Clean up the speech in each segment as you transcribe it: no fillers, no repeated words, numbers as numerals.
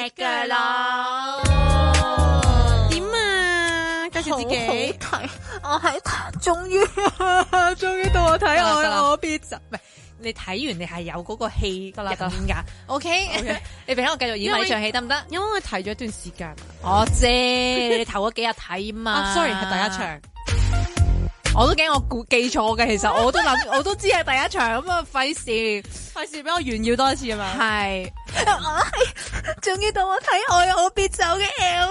㗎啦。 點啊？介紹自己。 好睇，我喺終於到我睇我必集，唔係你睇完你係有嗰個戲入面㗎。 OK， 你俾我繼續演埋場戲得唔得？ 因為我睇咗一段時間。 我知你頭嗰幾日睇嘛。 sorry 係第一場。 我都驚我記錯嘅，其實我都知係第一場咁啊，費事俾我炫耀多一次啊嘛。 係，終於到我睇《愛我別走》嘅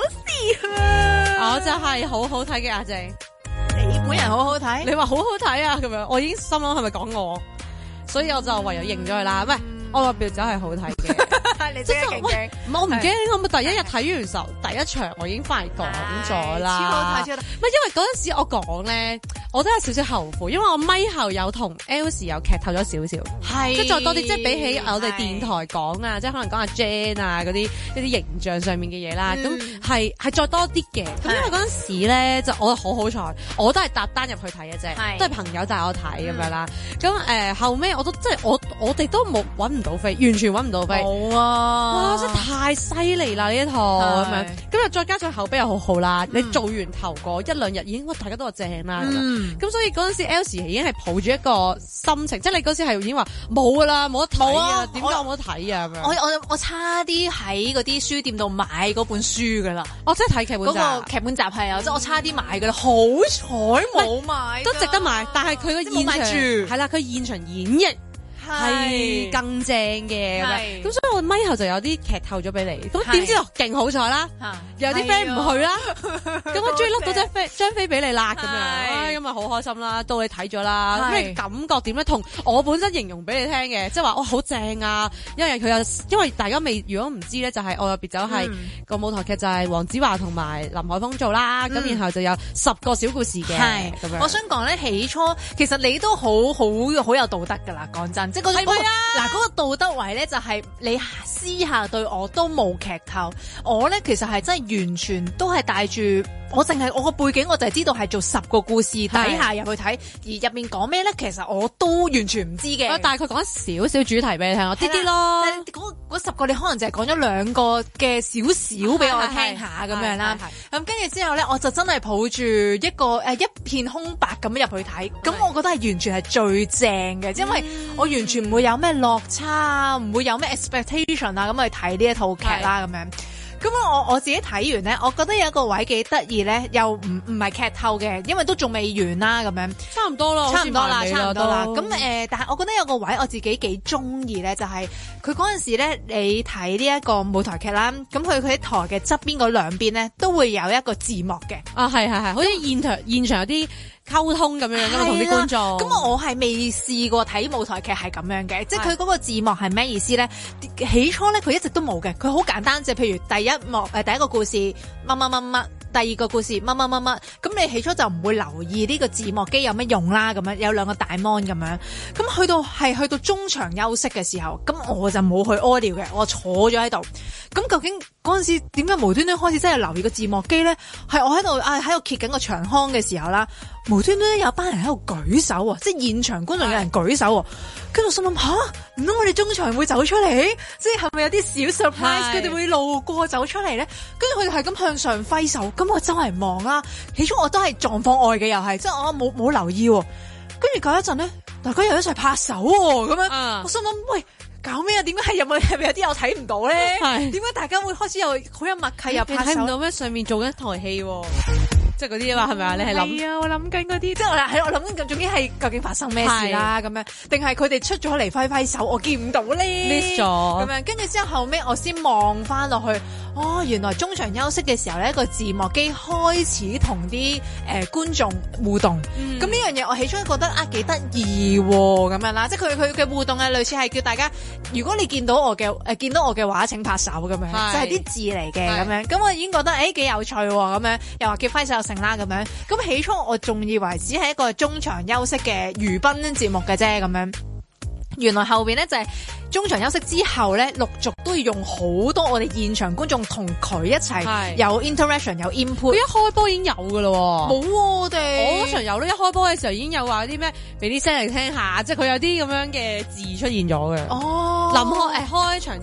Elsie 啦。 我就係好好睇嘅阿靜， 你本人好好睇， 你話好好睇啊咁樣，我已經心諗係咪講我，所以我就唯有認咗佢啦。唔係，愛我別走係好睇嘅。 你真係勁勁， 唔係我唔驚，我咪第一日睇完時候，第一場我已經翻嚟講咗啦。 超好睇，超好睇。 唔係因為嗰陣時我講咧，我都有少少後悔，因為我咪後有同 Elsie 有劇透咗少少， 係即係再多啲，即係比起我哋電台講啊，即係可能講阿 Jan 啊嗰啲一啲形象上面嘅嘢啦，咁係再多啲嘅。咁因為嗰陣時咧就我好彩，我都係搭單入去睇嘅啫，都係朋友帶我睇咁樣啦。咁後尾我都即係我哋都冇揾唔到飛，完全揾唔到飛。 冇啊！ 哇！真係太犀利啦呢一套咁樣，咁又再加上口碑又好好啦。你做完頭嗰一兩日已經大家都話正啦咁所以嗰陣時 Elsie 已經係抱住一個心情，即係你嗰時係已經話冇噶啦，冇得睇啊！點解我冇得睇啊？咁樣我差啲喺嗰啲書店度買嗰本書噶啦。 我真係睇劇本集， 嗰個劇本集係啊，即係我差啲買噶啦，好彩冇買， 都值得買。但係佢個現場係啦，佢現場演繹係更正嘅，咁所以我咪後就有啲劇透咗俾你，咁點知勁好彩啦，有啲 friend 唔去啦，咁我終於甩到張飛俾你啦，咁樣，咁啊好開心啦，到你睇咗啦，咩感覺點咧？同我本身形容俾你聽嘅，即係話好正啊，因為大家如果唔知咧，就係愛我別走係個舞台劇就係黃子華同埋林海峰做啦，咁然後就有10個小故事嘅，咁樣。 我想講咧，起初其實你都好有道德噶啦，講真。即係嗰個道德位咧，就係你私下對我都冇劇透，我咧其實係真係完全都係帶住我個背景，我就係知道係做10個故事底下入去睇，而入面講咩咧，其實我都完全唔知嘅。 我大概講少少主題俾你聽，我啲啲咯。 嗰10個你可能就係講咗2個嘅少少俾我聽下咁樣啦。咁跟住之後咧，我就真係抱住一個一片空白咁樣入去睇，咁我覺得係完全係最正嘅，因為我完全唔會有咩落差，唔會有咩 expectation 啊，咁去睇呢一套劇啦咁樣。咁我自己睇完咧，我覺得有一個位幾得意咧，又唔係劇透嘅，因為都仲未完啦咁樣。 差唔多啦。 咁但係我覺得有個位我自己幾中意咧，就係佢嗰陣時咧，你睇呢一個舞台劇啦，咁佢喺台嘅側邊嗰兩邊咧，都會有一個字幕嘅。 啊，係，好似現場有啲溝通咁樣同啲觀眾。 咁我係未試過睇舞台劇係咁樣嘅，即係佢嗰個字幕係咩意思咧？起初咧佢一直都冇嘅，佢好簡單，即係譬如第一個故事乜乜乜乜，第二個故事乜乜乜乜，咁你起初就唔會留意呢個字幕機有咩用啦，咁樣有2個大 mon 咁樣，咁去到中場休息嘅時候，咁我就冇去屙尿嘅，我坐咗喺度。咁究竟嗰陣時點解無端端開始真係留意個字幕機咧？係我喺度揭緊個長腔嘅時候啦，無端端有班人喺度舉手啊，即係現場觀眾有人舉手啊，跟住我心諗吓，唔通我哋中場會走出嚟？即係咪有啲小 surprise 佢哋會路過走出嚟咧？跟住佢哋係咁向上揮手，咁我周圍望啦。起初我都係狀況外嘅，又係即係我冇留意。跟住隔一陣咧，大家又一齊拍手喎，咁樣我心諗喂，搞咩啊？點解係咪有啲我睇唔到咧？點解大家會開始又好有默契又拍手？ 睇唔到咩？上面做緊台戲喎。即係嗰啲啊嘛，係咪啊？你係諗？ 係啊，我諗緊嗰啲，即係我諗緊，總之係究竟發生咩事啦？咁樣，定係佢哋出咗嚟揮揮手，我見唔到咧？miss 咗咁樣，跟住之後尾我先望翻落去，原來中場休息嘅時候咧，個字幕機開始同啲觀眾互動。咁呢樣嘢我起初覺得幾得意咁樣啦，即係佢嘅互動係類似係叫大家，如果你見到我嘅話，請拍手咁樣，就係啲字嚟嘅咁樣。咁我已經覺得幾有趣咁樣，又話叫揮手。成啦咁樣，咁起初我仲以為只係一個中場休息嘅娛賓節目嘅啫咁樣，原來後邊咧就係中場休息之後咧，陸續都要用好多我哋現場觀眾同佢一齊有 interaction 有 input。佢一開波已經有噶咯， 冇我哋嗰場有咯，一開波嘅時候已經有話啲咩俾啲聲嚟聽下，即係佢有啲咁樣嘅字出現咗嘅。 臨開場之前。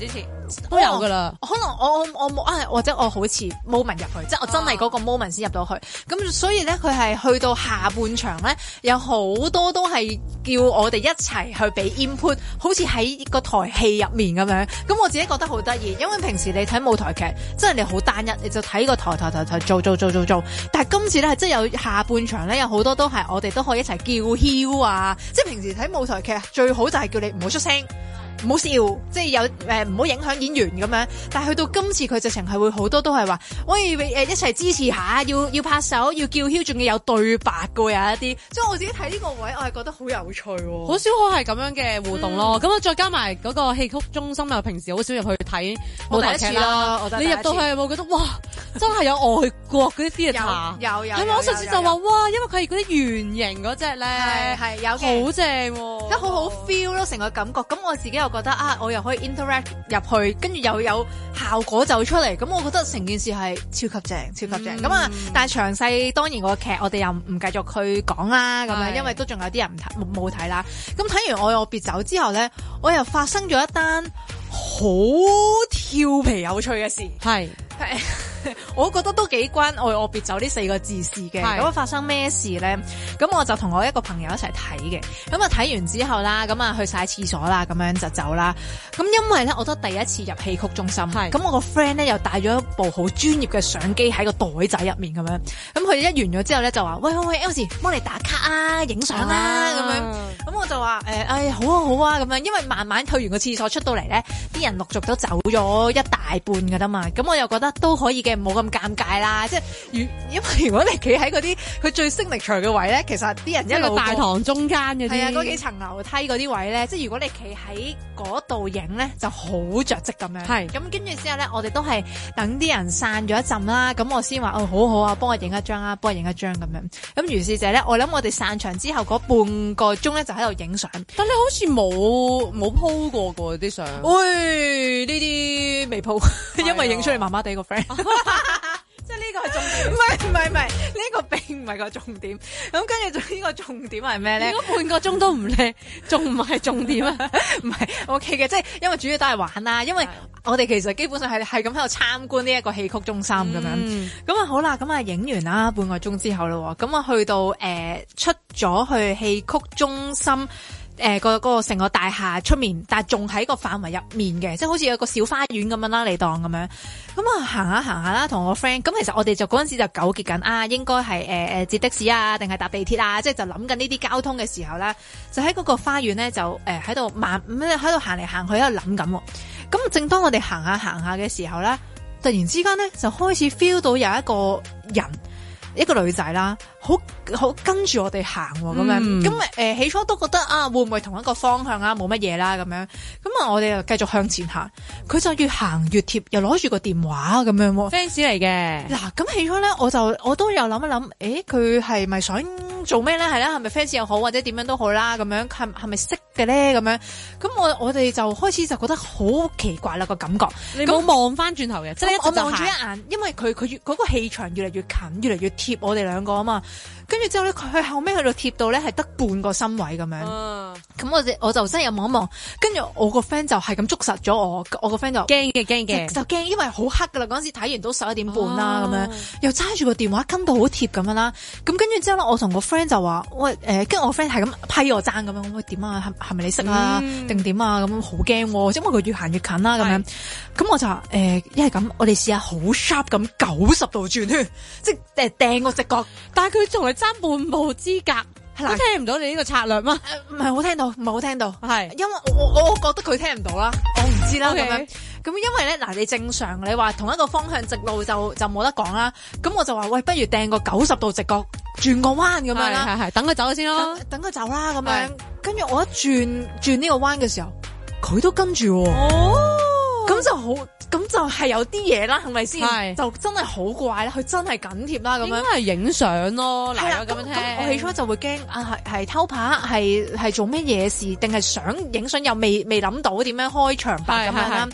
都有噶啦。 可能我冇或者我好似 moment 入去，即係我真係嗰個 moment 先入到去。咁所以咧，佢係去到下半場咧，有好多都係叫我哋一齊去俾 input， 好似喺個台戲入面咁樣。咁我自己覺得好得意，因為平時你睇舞台劇，真係你好單一，你就睇個台做。但係今次咧係真係有下半場咧，有好多都係我哋都可以一齊叫囂啊！即係平時睇舞台劇最好就係叫你唔好出聲。唔好笑，即係有唔好影響演員咁樣。但係去到今次佢直情係會好多都係話，喂一齊支持下，要拍手，要叫囂，仲要有對白嘅有一啲。所以我自己睇呢個位，我係覺得好有趣喎。 好少可係咁樣嘅互動咯。咁啊，再加埋嗰個戲曲中心啊，平時好少入去睇舞台劇啦。你入到去有冇覺得哇，真係有外國嗰啲 theatre？有係咪？我上次就話哇，因為佢係嗰啲圓形嗰隻咧， 係有嘅， 好正喎， 即係好好 feel 咯，成個感覺。咁我自己又覺得啊，我又可以 interact 入去，跟住又有效果就出嚟，咁我覺得成件事係超級正。咁啊，但係詳細當然個劇我哋又唔繼續去講啦，咁樣因為都仲有啲人冇睇啦。咁睇完我別走之後咧，我又發生咗一單好調皮有趣嘅事，係我覺得都幾關我別走呢4個字事嘅。咁發生咩事咧？咁我就同我一個朋友一齊睇嘅。咁啊睇完之後啦，咁啊去晒廁所啦，咁樣就走啦。咁因為咧，我都第一次入戲曲中心，咁我個 friend 咧又帶咗一部好專業嘅相機喺個袋仔入面咁樣。咁佢一完咗之後咧就話：喂 Elsie， 幫你打卡啊，影相啦咁樣。咁我就話好啊咁樣，因為慢慢去完個廁所出到嚟咧，啲人陸續都走咗一大半噶啦嘛。咁我又覺得都可以嘅。冇咁尷尬啦，即係因為如果你企喺嗰啲佢最 signature 嘅位咧，其實啲人一路大堂中間嗰啲， 係啊，嗰幾層樓梯嗰啲位咧，即係如果你企喺嗰度影咧，就好着跡咁樣。係咁跟住之後咧，我哋都係等啲人散咗一陣啦，咁我先話好好啊，幫我影一張啊，幫我影一張咁樣。咁如是者咧，我諗我哋散場之後嗰半個鐘咧就喺度影相， 但你好似冇 po 過㗎啲相。 喂，呢啲未 po，因為影出嚟麻麻地個 friend。即係呢個係重點，唔係，呢個並唔係個重點。咁跟住呢個重點係咩咧？ 如果半個鐘都唔靚，仲唔係重點啊？ 唔係 OK 嘅，即係因為主要都係玩啦。因為我哋其實基本上係咁喺度參觀呢一個戲曲中心咁樣。咁啊好啦，咁啊影完啦，半個鐘之後咯，咁啊去到出咗去戲曲中心。個成個大廈出面，但係仲喺個範圍入面嘅，即係好似有個小花園咁樣啦，你當咁樣。咁啊行下啦，同我 friend。咁其實我哋就嗰陣時就糾結緊啊，應該係接的士啊，定係搭地鐵啊，即係就諗緊呢啲交通嘅時候啦，就喺嗰個花園咧就喺度喺度行嚟行去喺度諗緊。咁正當我哋行下嘅時候咧，突然之間咧就開始 feel 到有一個人。一個女仔啦，好跟住我哋行咁樣，咁起初都覺得啊，會唔會同一個方向啊，冇乜嘢啦咁樣，咁啊我哋就繼續向前行，佢就越行越貼，又攞住個電話咁樣 ，fans 嚟嘅。 嗱，咁起初咧，我都有諗一諗，佢係咪想做咩咧？係啦，係咪 fans 又好，或者點樣都好啦，咁樣係咪識嘅咧？咁樣，咁我哋就開始就覺得好奇怪啦個感覺。 你冇望翻轉頭嘅，即係我望住一眼，因為佢嗰個氣場越嚟越近，越嚟越貼我哋兩個啊嘛。跟住之後咧，佢後尾去到貼到咧係得半個身位咁樣。咁我就真係望一望，跟住我個 friend 就係咁捉實咗我個 friend 就驚嘅， 就驚，因為好黑噶啦，嗰陣時睇完都11點半啦咁樣，又揸住個電話跟到好貼咁樣啦。咁跟住之後咧，我同個 friend 就話喂跟住我 friend 係咁批我爭咁樣，喂點啊？係咪你識啊？定點啊？咁好驚，因為佢越行越近啦咁樣。咁我就話一係咁，我哋試下好 sharp 咁90度轉圈，即係掟個直角， 但係佢仲係爭半步之隔，都聽唔到你呢個策略嗎？ 唔係好聽到， 係因為我覺得佢聽唔到啦，我唔知啦咁樣。咁因為咧嗱，你正常你話同一個方向直路就冇得講啦。咁我就話喂，不如掟個90度直角轉個彎咁樣啦， 係等佢走先咯， 等佢走啦咁樣。跟住我一轉呢個彎嘅時候，佢都跟住喎。咁就係有啲嘢啦，係咪先？就真係好怪啦，佢真係緊貼啦咁樣。應該係影相咯，嗱咁樣聽。 咁我起初就會驚啊，係偷拍，係做咩嘢事，定係想影相又未諗到點樣開場白咁樣啦。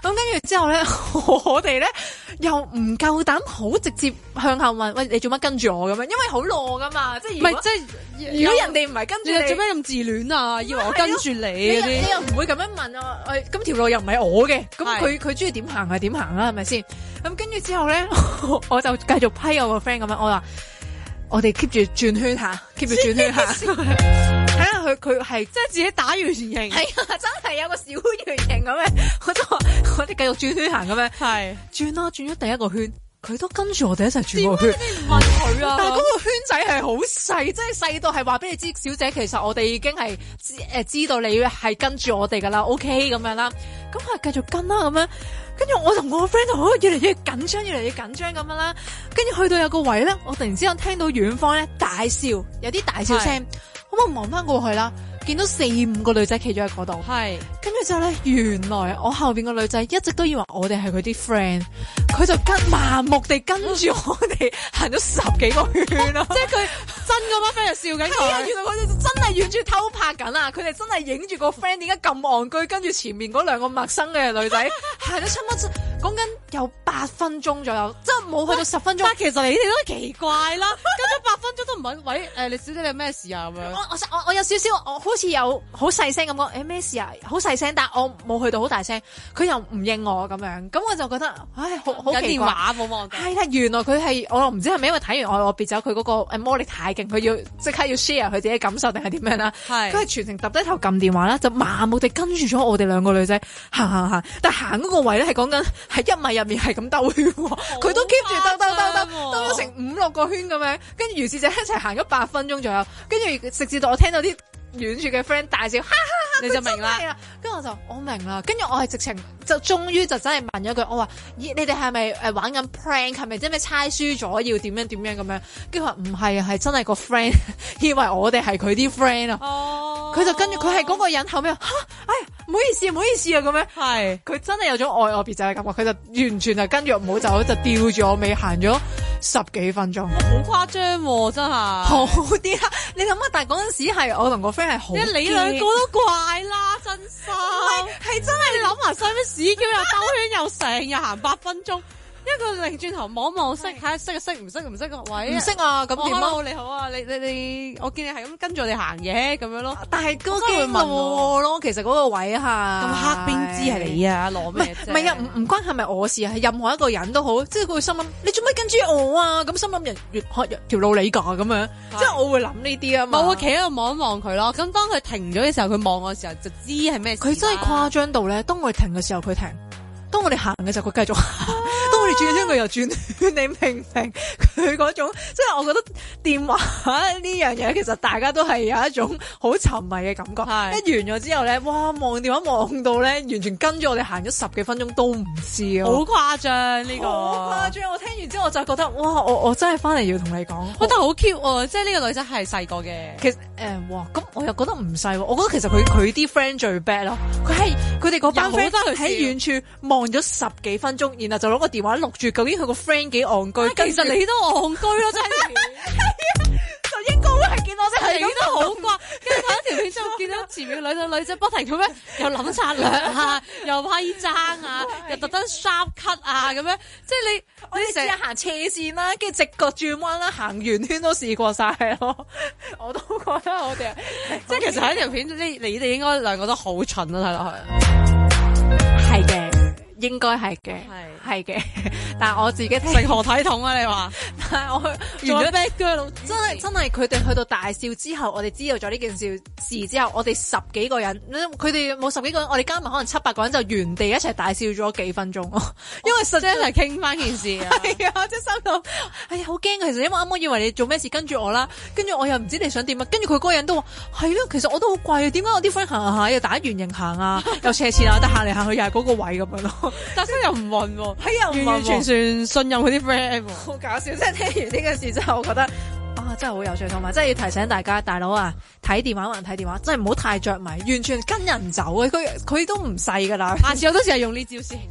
跟住之後咧，我哋咧又唔夠膽好直接向後問，喂，你做乜跟住我咁樣？因為好懦噶嘛，即係如果人哋唔係跟住你， 做咩咁自戀啊？以為我跟住你嗰啲， 你又唔會咁樣問啊？咁條路又唔係我嘅，咁佢中意點行係點行啦，係咪先？咁跟住之後咧，我就繼續批我個 friend 咁樣，我話我哋 keep 住轉圈下，keep 住轉圈下，睇下佢係即係自己打圓形， 係啊，真係有個小圓形咁樣，我就話我哋繼續轉圈行咁樣，係轉啦，轉咗第一個圈。佢都跟住我哋一齊轉個圈， 你唔問佢啊？ 但係嗰個圈仔係好細，即係細到係話俾你知，小姐其實我哋已經係知道你係跟住我哋噶啦 ，OK 咁樣啦，咁係繼續跟啦咁樣，跟住我同我個 friend 就越嚟越緊張，越嚟越緊張咁樣啦，跟住去到有個位咧，我突然之間聽到遠方咧大笑，有啲大笑聲，咁我望翻過去啦。見到4-5個女仔企咗喺嗰度，係，跟住之後咧，原來我後邊個女仔一直都以為我哋係佢啲 friend，佢就盲目地跟住我哋行咗10幾個圈咯，即係佢真嗰班 friend 就笑緊佢，原來佢哋真係遠處偷拍緊啊！佢哋真係影住個 friend 點解咁戇居，跟住前面嗰2個陌生嘅女仔行咗差唔多講緊有8分鐘左右，即係冇去到10分鐘。但其實你哋都奇怪啦，跟咗8分鐘都唔問，喂你小姐你有咩事啊咁樣？我有少少我好似有好細聲咁講，咩事啊？好細聲，但我冇去到好大聲，佢又唔應我咁樣，咁我就覺得，唉，好奇怪。有電話冇望到。係啦，原來佢係我唔知係咪因為睇完我別走佢嗰個魔力太勁，佢要即刻要 share 佢自己感受定係點樣啦？係。佢係全程揼低頭撳電話啦，就盲目地跟住咗我哋2個女仔行，但行嗰個位咧係講緊係1米入面係咁兜圈，佢都 keep 住兜咗成5-6個圈咁樣，跟住於是就一齊行咗8分鐘左右，跟住直至到我聽到啲遠處嘅 friend 大笑，哈哈哈，你就明啦。跟住我明啦，跟住我係直情就終於就真係問咗句，我話你哋係咪玩緊 prank， 係咪即係咩猜輸咗要點樣咁樣？跟住話唔係啊，係真係個 friend 以為我哋係佢啲 friend 啊。哦，佢就跟住佢係嗰個人後尾話哎呀唔好意思啊咁樣。係，佢真係有種愛我別走嘅感覺，佢就完全係跟住我唔好走，就吊住我尾行咗10幾分鐘。好誇張喎，真係。好啲啦，你諗下，但係嗰陣時係我同個 friend 係好， 你2個都怪啦，真心係真係你諗埋晒咩屎叫又兜圈又成日行8分鐘。一個擰轉頭望望識，睇下識唔識位？唔識啊，咁點啊？你好啊，你，我見你係咁跟住我哋行嘢咁樣咯。但係嗰個會問我咯，其實嗰個位嚇咁黑邊知係你啊？攞咩啫？唔係啊，唔關係咪我事啊？係任何一個人都好，即係佢會心諗你做咩跟住我啊？咁心諗人越學條路你㗎咁樣，即係我會諗呢啲啊嘛。我會企喺度望一望佢咯。咁當佢停咗嘅時候，佢望我嘅時候就知係咩事。佢真係誇張到咧，當我哋停嘅時候佢停。當我哋行嘅時候，佢繼續行；當我哋轉圈，佢又轉圈。你明唔明？佢嗰種，即係我覺得電話呢樣嘢，其實大家都係有一種好沉迷嘅感覺。一完咗之後咧，哇！望電話望到咧，完全跟住我哋行咗10幾分鐘都唔知啊！好誇張呢個，好誇張！我聽完之後我就覺得，哇！我真係翻嚟要同你講，我覺得好 cute 喎！即係呢個女仔係細個嘅。其實哇！咁我又覺得唔細喎。我覺得其實佢啲 friend 最 bad 咯。佢哋嗰班 friend 喺遠處望咗10幾分鐘，然後就攞個電話錄住，究竟佢個 friend 幾戇居？其實你都戇居咯，真係。就應該會係見到真係咁都好怪，跟住睇一條片之後，見到前面女仔不停咁樣又諗策略啊，又批爭啊，又特登 sharp cut 啊咁樣，即係我哋成日行斜線啦，跟住直角轉彎啦，行圓圈都試過晒咯。我都覺得我哋即係其實喺條片，你哋應該2個都好蠢咯，睇落去。係嘅。應該係嘅，係嘅，但係我自己聽成何體統啊？你話，但係我完咗 bad girl，真係佢哋去到大笑之後，我哋知道咗呢件事之後，我哋10幾個人，佢哋冇10幾個人，我哋加埋可能7-8個人就原地一齊大笑咗幾分鐘咯。因為實際係傾翻件事啊，係啊，即係收到，哎呀好驚啊！其實因為啱啱以為你做咩事跟住我啦，跟住我又唔知你想點啊，跟住佢嗰個人都話係咯，其實我都好怪啊，點解我啲 friend 行下又打圓形行啊，又斜線啊，但行嚟行去又係嗰個位咁樣咯。但係又唔問喎，係啊，完完全全信任佢啲 friend，好搞笑！即係聽完呢件事之後，我覺得啊，真係好有趣，同埋真係要提醒大家，大佬啊，睇電話還睇電話，真係唔好太着迷，完全跟人走啊！佢都唔細噶啦，下次我都試下用呢招先。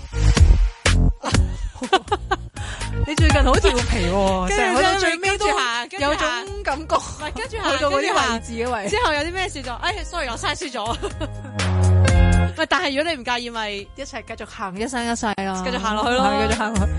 你最近好調皮喎，成日去到最尾都有種感覺，跟住去到嗰啲位置嘅位，之後有啲咩事就，sorry，我嘥輸咗。 喂，但係如果你唔介意，咪一齊繼續行一生一世咯， 繼續行落去咯， 繼續行落去。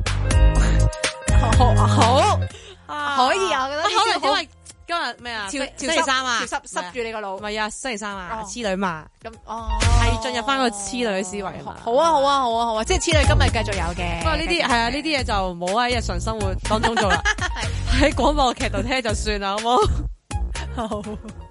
好，可以啊，我覺得可能因為今日咩啊？星期三啊， 濕住你個腦。 唔係啊，星期三啊，痴女嘛。 咁係進入翻個痴女嘅思維嘛。 好啊，即係痴女今日繼續有嘅。 不過呢啲係啊，呢啲嘢就冇喺日常生活當中做啦，喺廣播劇度聽就算啦，好冇？ 好。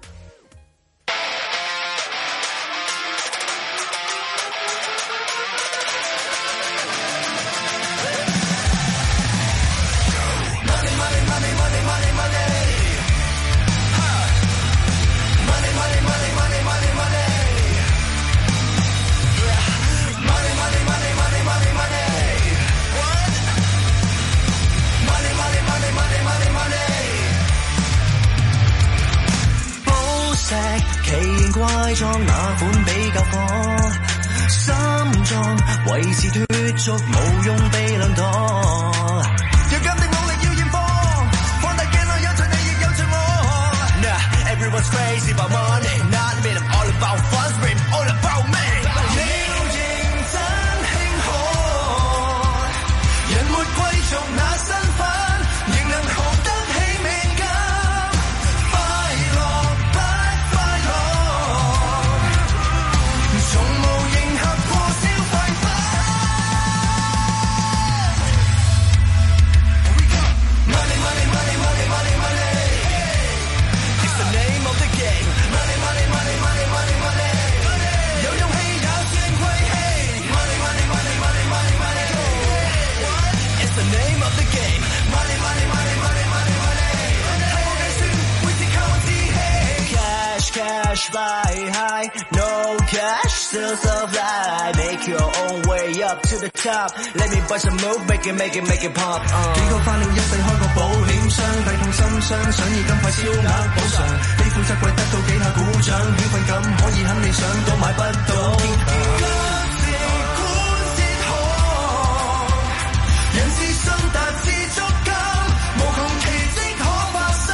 奇形怪狀哪款比較火？心臟維持脫俗無用被量度，要堅定努力要驗貨，放大鏡內有隨你亦有隨我。Nah, everyone's crazy about money, not me, I'm all about fun, scream all about me。你認真慶賀，人沒貴族那身份，仍能學得起命感。Buy high, no cash, still survive. Make your own way up to the top. Let me bust a move, make it pop. 幾個翻了一世開個保險箱，抵痛心傷，想要盡快超額補償。悲歡則貴得到幾下鼓掌，興奮感可以很理想，都買不到。人自信達至足夠，無窮奇蹟可發生。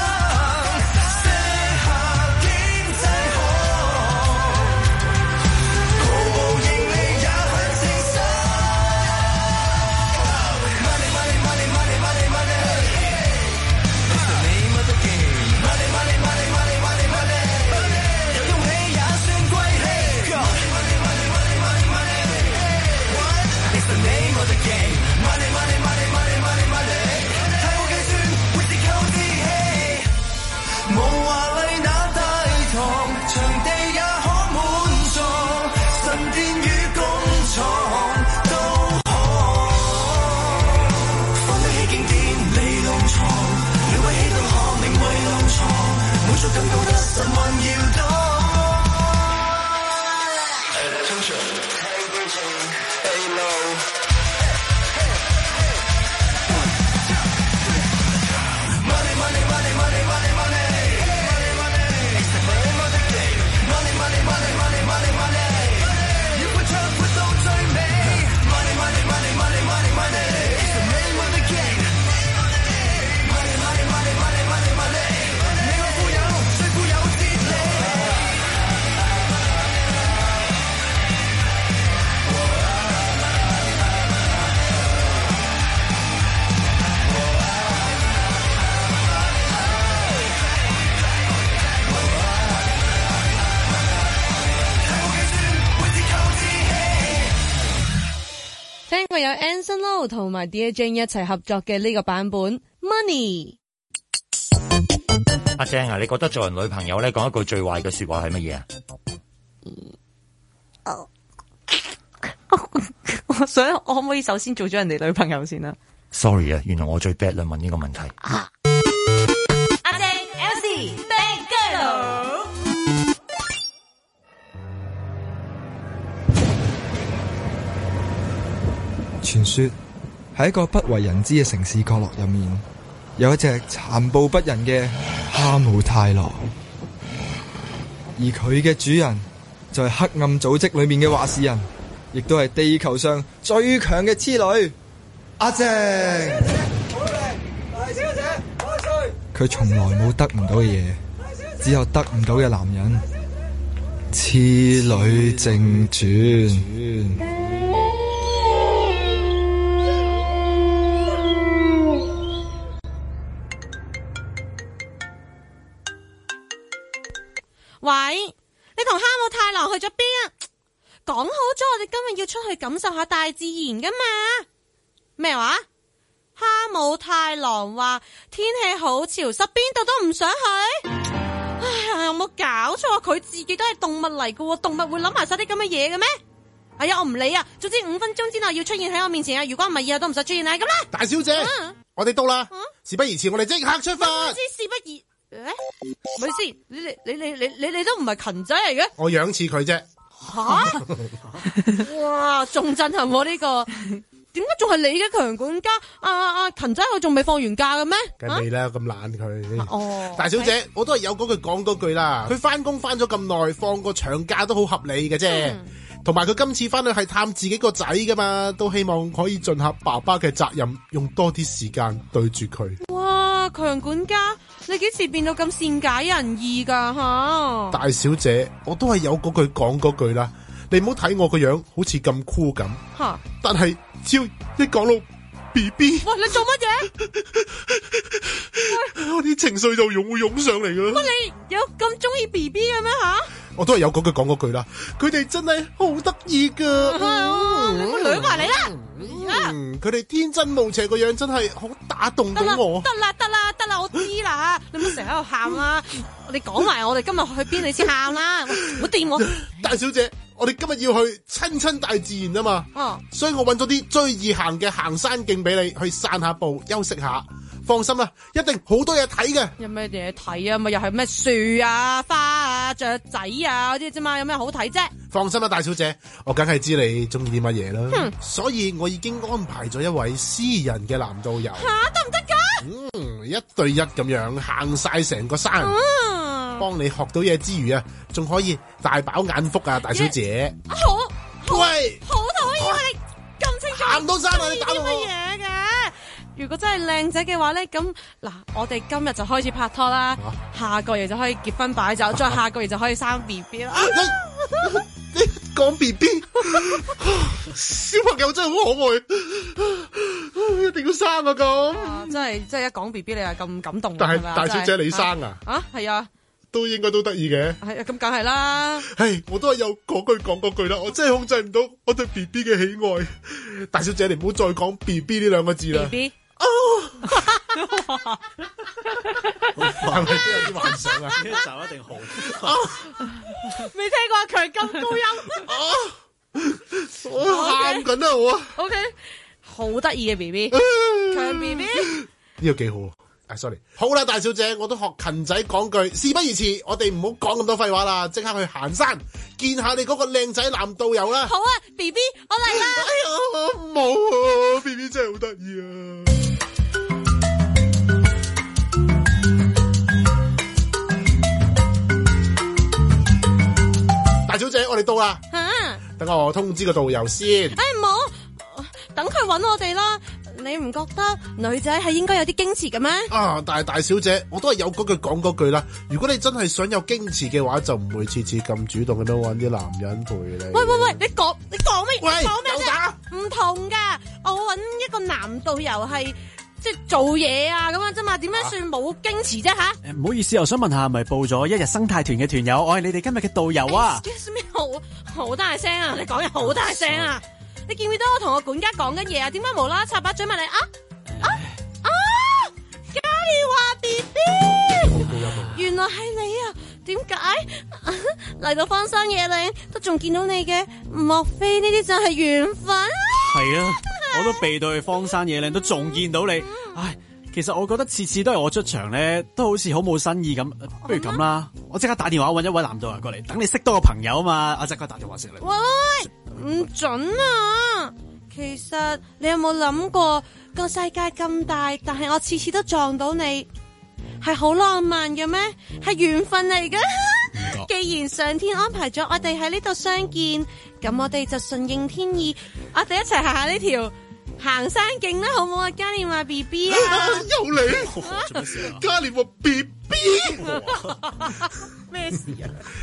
有 Anson Lo 同埋 Dear Jane 一齊合作嘅呢個版本 Money。 阿正啊，你覺得做人女朋友咧講一句最壞嘅說話係乜嘢啊？ 我想我可唔可以首先做咗人哋女朋友先啊 ？Sorry 啊，原來我最 bad 啦，問呢個問題。 阿正 Elsie Bang Girl。 傳說喺一個不為人知嘅城市角落入面，有一隻殘暴不仁嘅哈姆太郎，而佢嘅主人就係黑暗組織裏面嘅話事人，亦都係地球上最強嘅痴女阿正。大小姐，佢從來冇得唔到嘅嘢，只有得唔到嘅男人。 痴女正傳。 喂，你同哈姆太郎去咗邊啊？講好咗我哋今日要出去感受下大自然噶嘛？咩話？哈姆太郎話天氣好潮濕，邊度都唔想去。唉，有冇搞錯？佢自己都係動物嚟噶，動物會諗埋晒啲咁嘅嘢嘅咩？哎呀，我唔理啊，總之5分鐘之內要出現喺我面前啊！如果唔係，以後都唔使出現啦，咁啦。 大小姐，我哋到啦，事不宜遲，我哋即刻出發。 事不宜，咪先，你都唔係勤仔嚟嘅， 我樣似佢啫。 吓，哇，仲震撼我呢個。點解仲係你嘅強管家？勤仔佢仲未放完假嘅咩？ 梗係啦，咁懶佢。大小姐，我都係有嗰句講嗰句啦。佢翻工翻咗咁耐，放個長假都好合理嘅啫。同埋佢今次翻去係探自己個仔噶嘛，都希望可以盡下爸爸嘅責任，用多啲時間對住佢。 哇，強管家，你幾時變到咁善解人意噶吓？ 大小姐，我都係有嗰句講嗰句啦。你唔好睇我個樣好似咁酷咁，但係只要一講到 BB， 喂，你做乜嘢？ 我啲情緒就會湧上嚟噶啦。 乜你有咁中意 BB 嘅咩吓？ 我都係有嗰句講嗰句啦，佢哋真係好得意噶。 你個女埋你啦！ 佢哋天真無邪個樣真係好打動到我。 得啦，我知啦，你唔好成日喺度喊啦。你講埋我哋今日去邊你先喊啦，唔好掂我。 大小姐，我哋今日要去親大自然啊嘛，所以我揾咗啲最易行嘅行山徑俾你去散下步休息下。放心啦，一定好多嘢睇嘅。 有咩嘢睇啊？咪又係咩樹啊、花啊、雀仔啊嗰啲啫嘛，有咩好睇啫？ 放心啦，大小姐，我梗係知你中意啲乜嘢啦。所以我已經安排咗一位私人嘅男導遊。 得唔得噶 ？1對1咁樣行晒成個山，幫你學到嘢之餘啊，仲可以大飽眼福啊，大小姐。喂， 好討厭你咁清楚行到山啊！你打到乜嘢嘅？如果真係靚仔嘅話咧，咁嗱，我哋今日就開始拍拖啦，下個月就可以結婚擺酒，再下個月就可以生 BB 啦。 你講 BB， 小朋友真係好可愛，一定要生啊咁。 真係一講 BB 你係咁感動。 但係大小姐你生啊？ 係啊， 都應該都得意嘅。 係啊，咁梗係啦。 我都係有嗰句講嗰句啦，我真係控制唔到我對 BB 嘅喜愛。大小姐你唔好再講 BB 呢2個字啦。 BB 係咪都有啲幻想啊？ 呢一集一定好。 未聽過強咁高音。 我喊緊啊我。 OK， 好得意嘅 BB， 強 BB 呢個幾好。sorry， 好啦，大小姐，我都學勤仔講句，事不宜遲，我哋唔好講咁多廢話啦，即刻去行山，見下你嗰個靚仔男導遊啦。 好啊 ，BB， 我嚟啦。 哎呀，冇啊 ，BB 真係好得意啊。大小姐，我哋到啦。等我通知個導遊先。 唔好，等佢揾我哋啦。你唔覺得女仔係應該有啲矜持嘅咩？ 但係大小姐，我都係有嗰句講嗰句啦。如果你真係想有矜持嘅話，就唔會次次咁主動咁樣揾啲男人陪你。 喂，你講咩？ 喂， 講咩啫？唔同噶，我揾一個男導遊係即係做嘢啊咁樣啫嘛，點樣算冇矜持啫吓？ 唔好意思，我想問下，係咪報咗1日生態團嘅團友？我係你哋今日嘅導遊啊。 Excuse me，好大聲啊！你講嘢好大聲啊！你見唔見到我同我管家講緊嘢啊？點解無啦啦插把嘴問你嘉年華 BB， 原來係你啊！點解嚟到荒山野嶺都仲見到你嘅？莫非呢啲就係緣分？ 係啊，我都避到去荒山野嶺都仲見到你。其實我覺得次次都係我出場咧，都好似好冇新意咁。不如咁啦，我即刻打電話搵一位男導遊過嚟，等你識多個朋友啊嘛。我即刻打電話識你。 喂，唔准啊！其實你有冇諗過個世界咁大，但係我次次都撞到你，係好浪漫嘅咩？係緣分嚟嘅。既然上天安排咗我哋喺呢度相見，咁我哋就順應天意，我哋一齊行下呢條行山徑啦，好唔好啊？嘉年華 B B 啊， 又嚟， 做乜事啊？ 嘉年華 B B 咩事啊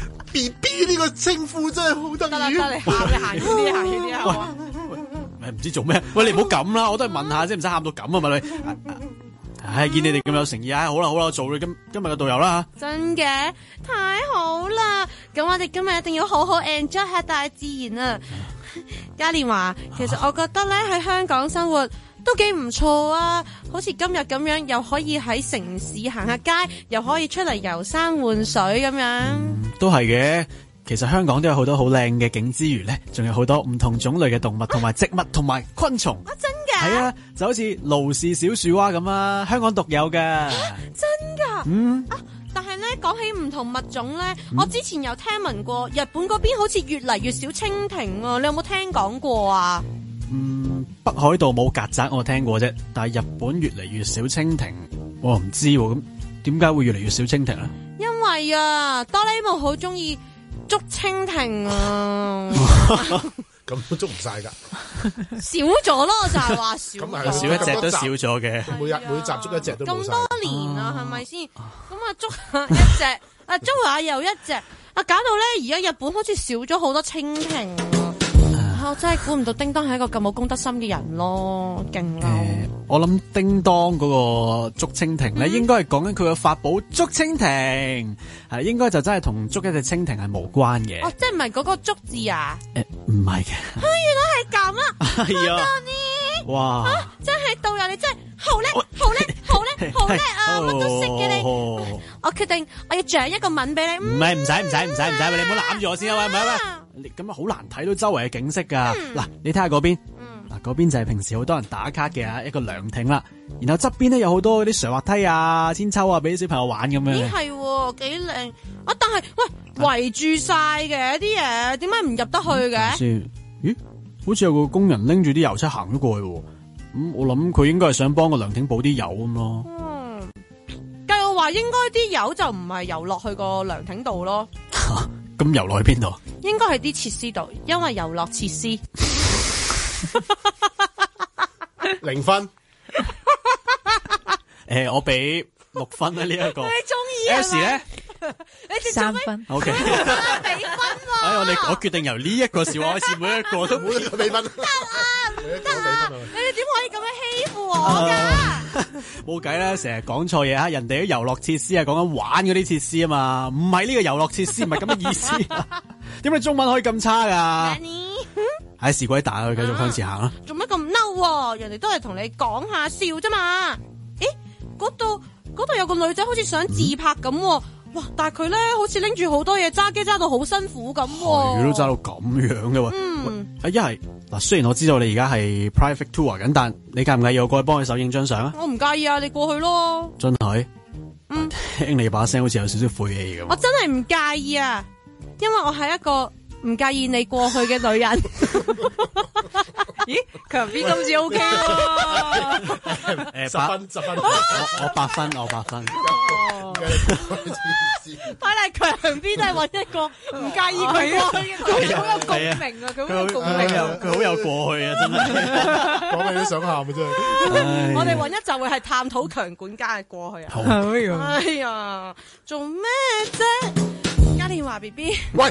B B 呢個稱呼真係好得意。 得你行遠啲好啊！ 唔知做咩？喂，你唔好咁啦，我都係問下啫，唔使喊到咁啊嘛你。唉，見你哋咁有誠意，好啦，我做你今日嘅導遊啦。 真嘅太好啦！咁我哋今日一定要好好 enjoy 下大自然啊！嘉年華，其實我覺得咧喺香港生活都幾唔錯啊！好似今日咁樣，又可以喺城市行下街，又可以出嚟遊山玩水咁樣。 都係嘅。其實香港都有好多好靚嘅景之餘咧，仲有好多唔同種類嘅動物同埋植物同埋昆蟲。 真㗎？ 係啊，就好似盧氏小樹蛙咁啊，香港獨有㗎。 真㗎？但係咧講起唔同物種咧，我之前有聽聞過日本嗰邊好似越嚟越少蜻蜓啊，你有冇聽講過啊？ 北海道冇曱甴我聽過啫，但係日本越嚟越少蜻蜓，我唔知喎。咁點解會越嚟越少蜻蜓咧？ 因為啊，哆啦 A 夢好中意捉蜻蜓啊， 咁都捉唔晒噶， 少咗咯，就係話少。 咁係少一隻都少咗嘅。 每集捉一隻都冇晒。 咁多年啊，係咪先？咁啊捉下一隻，捉下又一隻，搞到咧而家日本好似少咗好多蜻蜓啊！我真係估唔到叮當係一個咁冇公德心嘅人咯，勁啊！ 我諗叮當嗰個捉蜻蜓咧，應該係講緊佢個法寶捉蜻蜓，係應該就真係同捉一隻蜻蜓係無關嘅。 哦，即係唔係嗰個捉字啊？ 唔係嘅。 原來係咁啊！ 係啊！哇！ 真係導遊，你真係好叻，好叻，好叻，好叻啊！乜都識嘅你。我決定我要獎一個吻俾你。 唔使，你唔好攬住我先啊！喂，咁啊好難睇到周圍嘅景色噶。嗱，你睇下嗰邊。嗰邊就係平時好多人打卡嘅一個涼亭啦，然後側邊咧有好多嗰啲上滑梯啊、千秋啊，俾啲小朋友玩咁樣。 咦係，幾靚啊！但係喂，圍住晒嘅啲嘢，點解唔入得去嘅？ 咦，好似有個工人拎住啲油漆行咗過去，咁我諗佢應該係想幫個涼亭補啲油咁咯。 計我話應該啲油就唔係游落去個涼亭度咯。 咁游落去邊度？ 應該係啲設施度，因為遊樂設施。 0分。 我俾6分啊呢一個。 你中意係咪 S 咧？ 你 3分。 OK。 俾分喎。 我決定由呢一個笑話開始，每一個都俾分。得你哋點可以咁樣欺負我㗎？ 冇計啦，成日講錯嘢，人哋啲遊樂設施係講緊玩嗰啲設施啊嘛，唔係呢個遊樂設施，唔係咁嘅意思。點解中文可以咁差㗎？係事鬼大，我哋繼續向前行啦。 做乜咁嬲？人哋都係同你講下笑啫嘛。嗰度有個女仔好似想自拍咁。哇！但係佢咧好似拎住好多嘢，揸機揸到好辛苦咁。 係都揸到咁樣嘅喎。一係嗱，雖然我知道你而家係 private tour 緊，但你介唔介意我過去幫你手影張相啊？ 我唔介意啊，你過去咯。 真係。聽你把聲好似有少少晦氣咁。 我真係唔介意啊，因為我係一個唔介意你過去嘅女人。咦，強 B 今次 OK 喎。 10分。 我8分。 睇嚟強 B 都係揾一個唔介意佢過去嘅，佢好有共鳴啊！佢好有共鳴啊！ 佢好有過去啊！真係講起都想喊啊！真係。 我哋揾一集會係探討強管家嘅過去啊！哎呀，做咩啫？嘉年華 B B， 喂，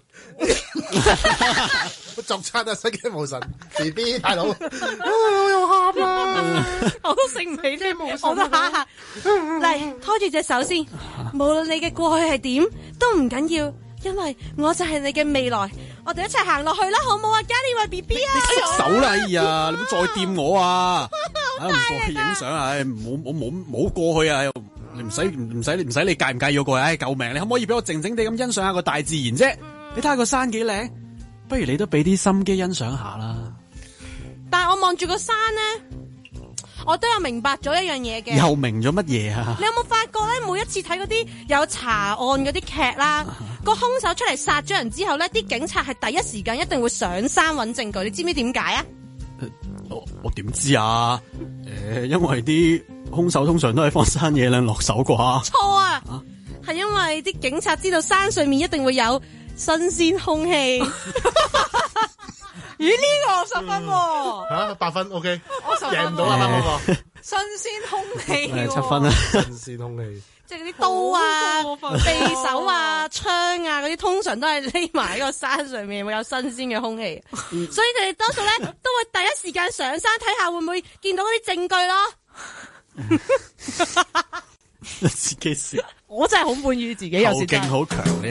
我作親啊！失驚無神 B B 大佬，我又喊啦！ 我都醒唔起啲無神，我都嚇。嚟拖住隻手先，無論你嘅過去係點都唔緊要，因為我就係你嘅未來。我哋一齊行落去啦，好唔好啊？嘉年華 B B 啊！ 你熄手啦！哎呀，你唔好再掂我啊！唔過去影相啊！冇過去啊！你唔使你介唔介意我過去？救命！你可唔可以俾我靜靜地咁欣賞下個大自然啫？你睇下個山幾靚，不如你都俾啲心機欣賞下啦。 但係我望住個山咧，我都有明白咗一樣嘢嘅。 又明咗乜嘢啊？ 你有冇發覺咧？每一次睇嗰啲有查案嗰啲劇啦，個兇手出嚟殺咗人之後咧，啲警察係第一時間一定會上山揾證據。你知唔知點解啊？ 我點知啊？因為啲兇手通常都係荒山野嶺落手啩。 錯啊！係因為啲警察知道山上面一定會有新鮮空氣。 咦呢個10分喎嚇8分 OK， 我10分贏唔到啊嗰個新鮮空氣喎 7分啦， 新鮮空氣。 即係嗰啲刀啊、匕首啊、槍啊嗰啲，通常都係匿埋喺個山上面，會有新鮮嘅空氣。所以佢哋多數咧都會第一時間上山睇下會唔會見到嗰啲證據咯。 自己笑， 我真係好滿意自己，有時勁好強呢一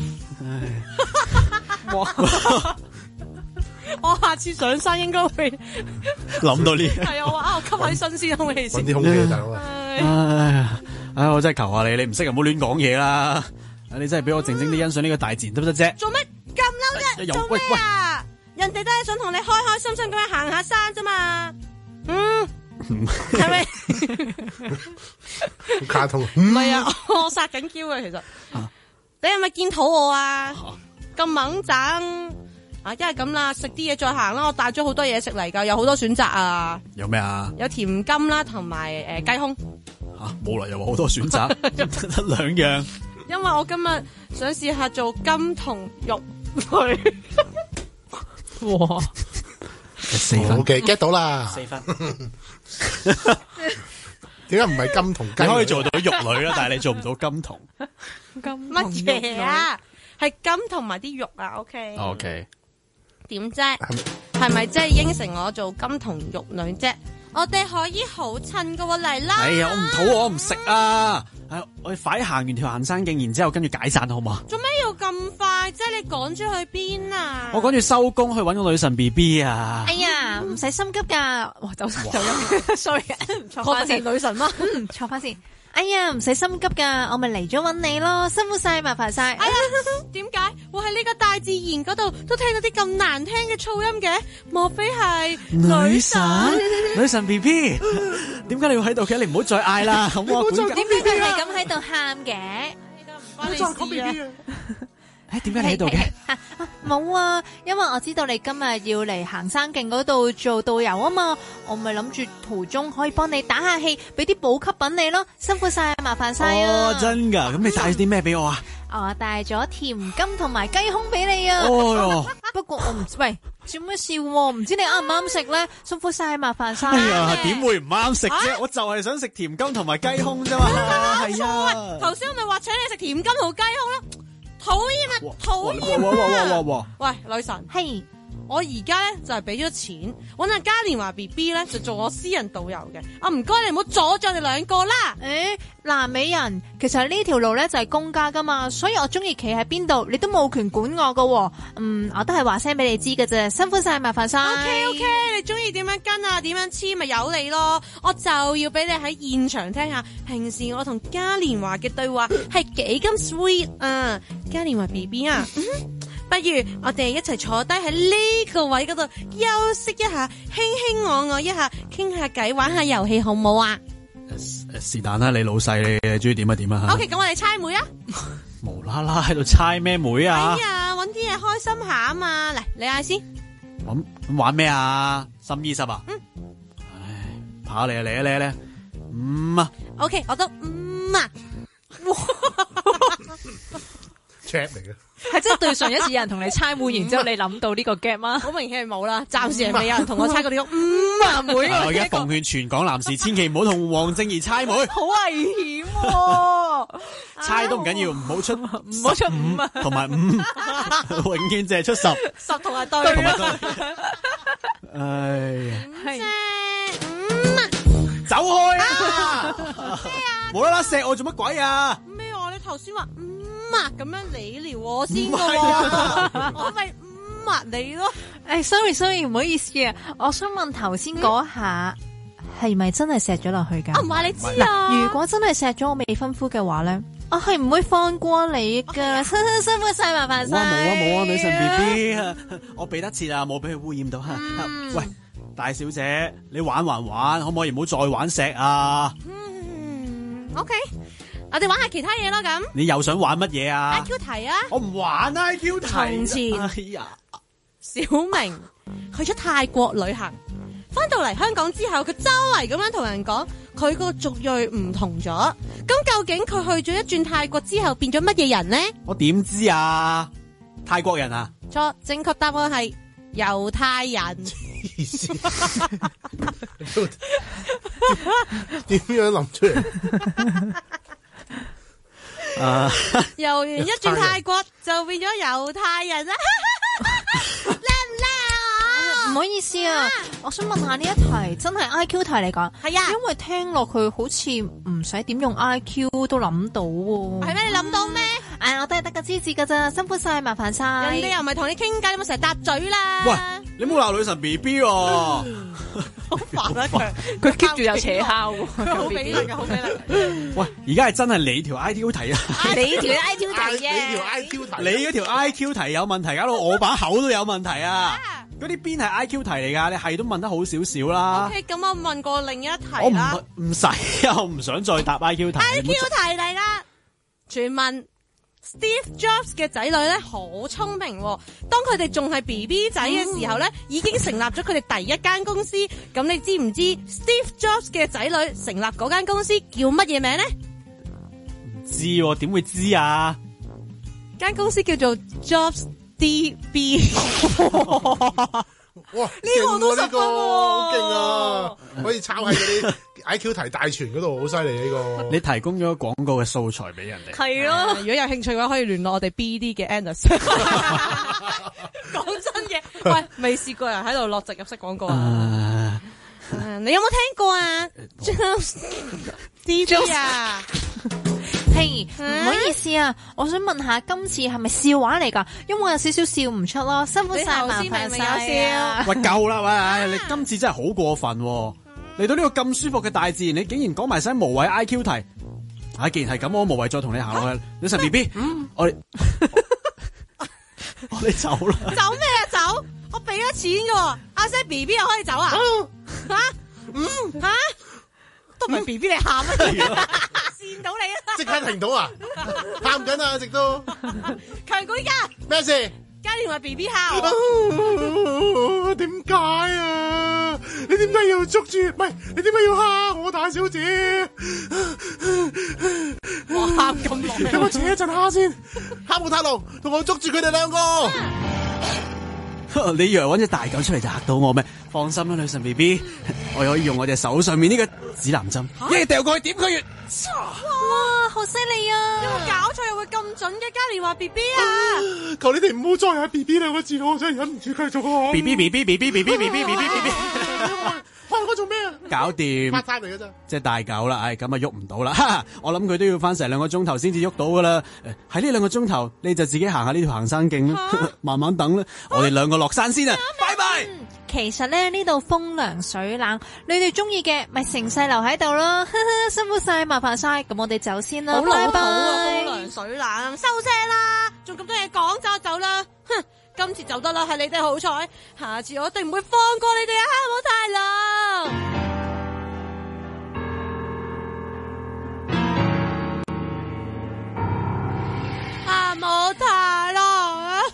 個。 哇！我下次上山應該會諗到呢， 係啊！我話我吸下啲新鮮空氣先， 搵啲空氣大佬啊！ 唉，我真係求下你，你唔識就唔好亂講嘢啦。你真係俾我靜靜啲欣賞呢個大自然得唔得啫？ 做乜咁嬲啫？做咩啊？人哋都係想同你開開心心咁樣行下山啫嘛。係咪？ 卡通唔係啊，我撒緊嬌啊，其實。你係咪見肚餓啊？咁猛整啊！一係咁啦，食啲嘢再行啦。我帶咗好多嘢食嚟㗎，有好多選擇啊。 有咩啊？ 有甜金啦，同埋雞胸。 冇啦，又話好多選擇，得2樣。 因為我今日想試下做金童玉女。哇 ！4分 ，OK get 到啦。 4分。 點解唔係金童雞？ 你可以做到玉女啦，但係你做唔到金童。 乜嘢啊？係金同埋啲肉啊 ，OK。 OK。 點啫？係咪即係應承我做金童玉女啫？我哋可以好襯噶喎，嚟啦！ 哎呀，我唔肚餓，我唔食啊！我哋快啲行完條行山徑，然之後跟住解散好嘛？ 做咩要咁快？即係你趕住去邊啊？ 我趕住收工去搵個女神 BB 啊！ 哎呀，唔使心急噶，哇，走音 ，sorry， 錯翻先， 女神嗎？ 錯翻先。哎呀，唔使心急噶，我咪嚟咗搵你咯，辛苦晒，麻煩晒。 哎呀，點解會喺呢個大自然嗰度都聽到啲咁難聽嘅噪音嘅？莫非係女神？ 女神 BB， 點解你要喺度嘅？你唔好再嗌啦，好唔好？ 點解佢係咁喺度喊嘅？ 唔關你事啊！ 誒，點解你喺度嘅？ 冇啊，因為我知道你今日要嚟行山徑嗰度做導遊啊嘛，我咪諗住途中可以幫你打下氣，俾啲補給品你咯，辛苦晒，麻煩晒啊！ 哦，真噶，咁你帶咗啲咩俾我啊？ 我帶咗甜金同埋雞胸俾你啊！ 哦， 不過我唔喂，做乜笑？唔知你啱唔啱食咧？辛苦晒，麻煩晒。 哎呀，點會唔啱食啫？我就係想食甜金同埋雞胸啫嘛。係啊， 頭先我咪話請你食甜金同雞胸咯。討厭啊！討厭啊！喂，女神， 係我而家咧就係俾咗錢，搵阿嘉年華 BB 咧就做我私人導遊嘅。啊，唔該你唔好阻住我哋兩個啦。 嗱，美人，其實呢條路咧就係公家噶嘛，所以我中意企喺邊度，你都冇權管我噶。我都係話聲俾你知嘅啫，辛苦晒，麻煩晒。 OK， 你中意點樣跟啊，點樣黐咪由你咯。我就要俾你喺現場聽下，平時我同嘉年華嘅對話係幾咁 sweet 啊！嘉年華 BB 啊，不如我哋一齊坐低喺呢個位嗰度休息一下，卿卿我一下，傾下偈，玩下遊戲好唔好啊？ 是但啦，你老細你中意點啊點啊 OK，咁我哋猜妹啊！ 無啦啦喺度猜咩妹啊？ 哎呀，搵啲嘢開心下啊嘛！嚟，你嗌先。 咁玩咩啊？心20啊？唉，跑嚟啊嚟啊嚟啊嚟啊 ！OK， 我都啊！哇 ，trap 嚟嘅。 係即係對上一次有人同你猜妹，然之後你諗到呢個 gap 嗎？ 好明顯係冇啦，暫時係未有人同我猜過呢個妹。 我而家奉勸全港男士，千祈唔好同黃正儀猜妹， 好危險喎！ 猜都唔緊要，唔好出 5啊， 同埋5，永遠淨係出10 同埋對。 哎呀， 係走開啊！無啦啦錫我做乜鬼啊？ 咩啊？你頭先話咁樣你撩我先噶喎，我咪你咯。 sorry， 唔好意思啊，我想問頭先嗰下係咪真係錫咗落去噶？ 唔話你知啊。 如果真係錫咗我未婚夫嘅話咧，我係唔會放過你噶。辛苦晒，麻煩晒。 冇啊，女神 BB， 我避得切啊，冇俾佢污染到。喂，大小姐，你玩還玩，可唔可以唔好再玩錫啊 ？OK。我哋玩下其他嘢啦，咁你又想玩乜嘢啊 ？IQ 題啊！ 我唔玩 IQ 題。 從前， 哎呀， 小明去咗泰國旅行，翻到嚟香港之後，佢周圍咁樣同人講，佢個族裔唔同咗。咁究竟佢去咗一轉泰國之後變咗乜嘢人呢？ 我點知啊？泰國人啊？ 錯，正確答案係猶太人。 點樣諗出嚟？ 遊完一轉泰國就變咗猶太人啦，叻唔叻啊？ 唔好意思啊，我想問下呢一題真係 IQ 題嚟㗎？係啊，因為聽落去好似唔使點用 IQ 都諗到喎。 係咩？你諗到咩？ 我都係得個知字㗎咋，辛苦晒，麻煩晒。 人哋又唔係同你傾偈，有冇成日搭嘴啦？ 喂，你冇鬧女神 BB 喎， 好煩啊佢 keep 住有扯敲喎， 佢好俾力㗎，好俾力。 喂，而家係真係你條 IQ 題啊！ 你條 IQ 題啫， 你條 IQ 題， 你嗰條 IQ 題有問題，搞到我把口都有問題啊！嗰啲邊係 IQ 題嚟㗎？你係都問得好少少啦。 OK，咁我問過另一題我啦。 唔使啊，我唔想再答 IQ 題。 IQ 題嚟啦，傳聞 Steve Jobs 嘅仔女咧好聰明喎，當佢哋仲係 BB 仔嘅時候咧，已經成立咗佢哋第一間公司。咁你知唔知 Steve Jobs 嘅仔女成立嗰間公司叫乜嘢名咧？ 唔知喎，點會知啊？ 間公司叫做 Jobs DB。 哇！呢個都十分喎，好勁啊！可以抄喺嗰啲 IQ 題大全嗰度，好犀利呢個。 你提供咗廣告嘅素材俾人哋。 係咯，如果有興趣嘅話，可以聯絡我哋 BD 嘅 Anderson。講真嘅，喂，未試過人喺度落植入式廣告啊？你有冇聽過啊 ？DB 啊？ 嘿，唔好意思啊，我想問下今次係咪笑話嚟㗎？因為我有少少笑唔出咯，辛苦晒，麻煩晒。 喂，夠啦，喂，你今次真係好過分喎！嚟到呢個咁舒服嘅大自然，你竟然講埋晒無謂 IQ 題。既然係咁，我無謂再同你行落去。女神 BB，我哋走啦。 走咩啊？走！我俾咗錢㗎喎，阿 Sir BB 又可以走啊？都唔係 BB 你喊啊！跣到你啊！ 即刻停到啊！喊緊啊！一直都強管家咩事？ 嘉年華 BB 喊， 點解啊？你點解要捉住？唔係你點解要蝦我大小姐？ 我喊咁耐， 等我扯一陣蝦先。哈姆太郎同我捉住佢哋兩個。 你以為搵隻大狗出嚟就嚇到我咩？放心啦，女神 BB，我可以用我隻手上面呢個指南針，一嘢掉過去點佢穴。 哇，好犀利啊！ 有冇搞錯又會咁準嘅嘉年華 BB 啊？ 求你哋唔好再係 BB 兩個字，我真係忍唔住繼續啊 ！BB， 我做咩啊？ 搞掂， 發晒嚟㗎咋？ 即係大狗啦，咁啊喐唔到啦。我諗佢都要翻成2個鐘頭先至喐到噶啦。喺呢2個鐘頭，你就自己行下呢條行山徑啦，慢慢等啦。我哋2個落山先啊，拜拜。 其實咧呢度風涼水冷，你哋中意嘅咪成世留喺度咯。辛苦晒，麻煩晒，咁我哋走先啦。 好老土啊， 拜拜。 風涼水冷，收聲啦！仲咁多嘢講，走啦。哼，今次走得啦，係你哋好彩，下次我一定唔會放過你哋啊！哈姆太郎。哈姆太郎啊！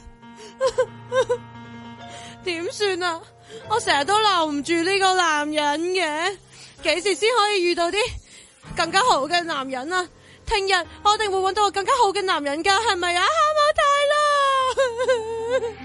點算啊？我成日都留唔住呢個男人嘅，幾時先可以遇到啲更加好嘅男人啊？聽日我一定會揾到個更加好嘅男人噶，係咪啊？哈姆太郎。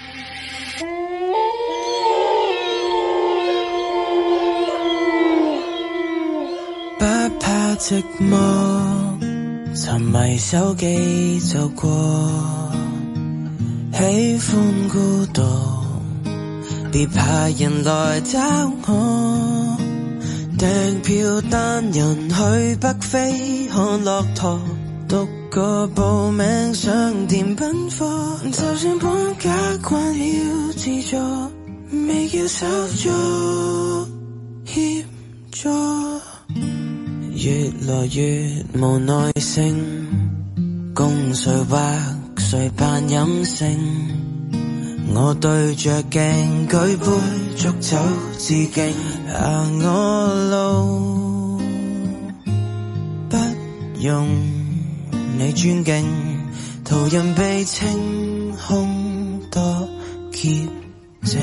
不怕寂寞，沉迷手機就過，喜歡孤獨，別怕人來找我。訂票單人去北非看駱駝，獨個報名上甜奔貨，就算本家慣曉自助，未叫手足協助。越來越無耐性，共誰或誰扮任性，我對着鏡舉杯祝酒致敬，行我路不用你尊敬，途人被清空多潔淨，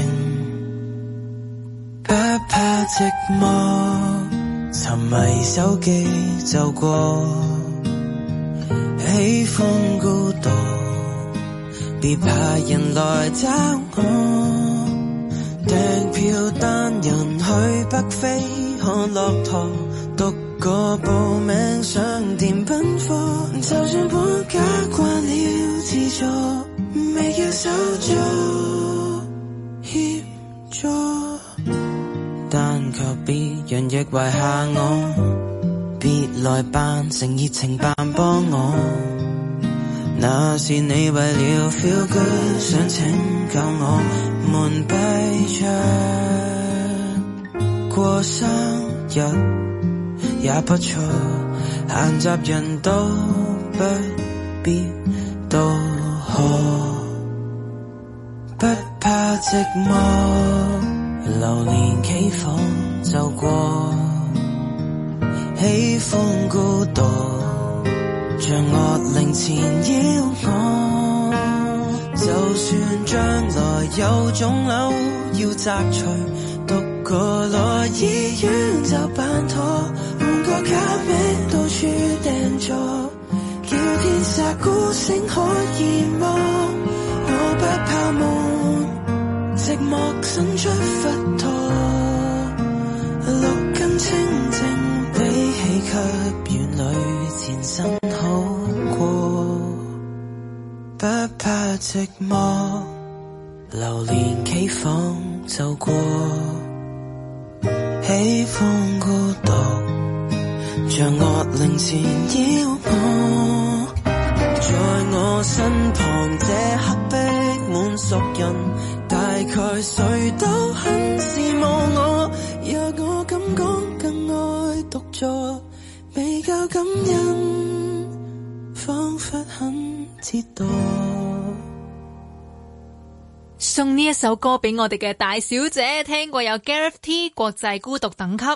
不怕寂寞，沉迷手機就過，喜歡孤獨，別怕人來找我。 票單人去北非看駱駝，獨個報名上填奔課，就算本家慣了自助，未叫手足協助，但求別人亦遺下我，別來扮成熱情扮幫我，那是你為了 feel good 想拯救我，門閉着過生日也不錯，閒雜人都不必多可，不怕寂寞，流連期房就過，喜歡孤獨，像惡靈纏繞我，就算將來有腫瘤要摘除，獨個來醫院就辦妥，換個假名到處訂座，叫天煞孤星可以望，我不怕悶，寂寞伸出佛陀，六根清淨比起給院裏纏身好過，不怕寂寞，流連期房就過，喜歡孤獨，像惡靈纏繞我，在我身旁這刻逼滿熟人，大概誰都很羨慕我，若我敢講更愛獨坐，未夠感恩，彷彿很折墮。 送呢一首歌俾我哋嘅大小姐，聽過有 Gareth T 國際孤獨等級。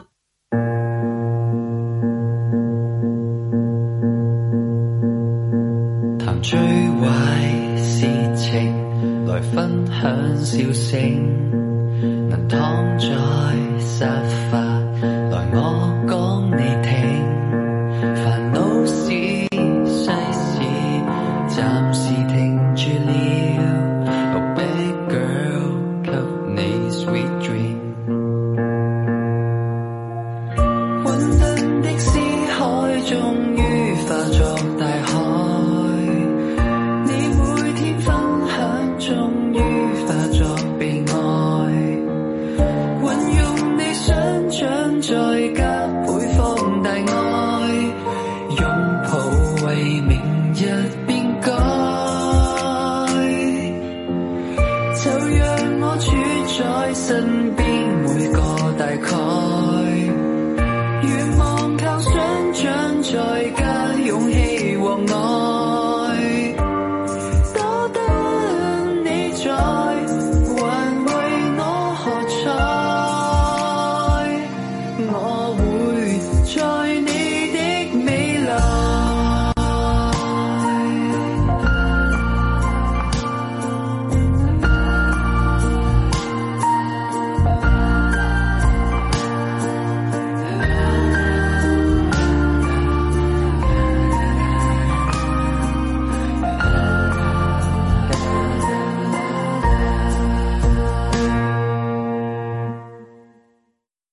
談最壞事情，來分享笑聲，能躺在沙發，來我講你聽，煩惱事世事暫時停住了。 身邊每個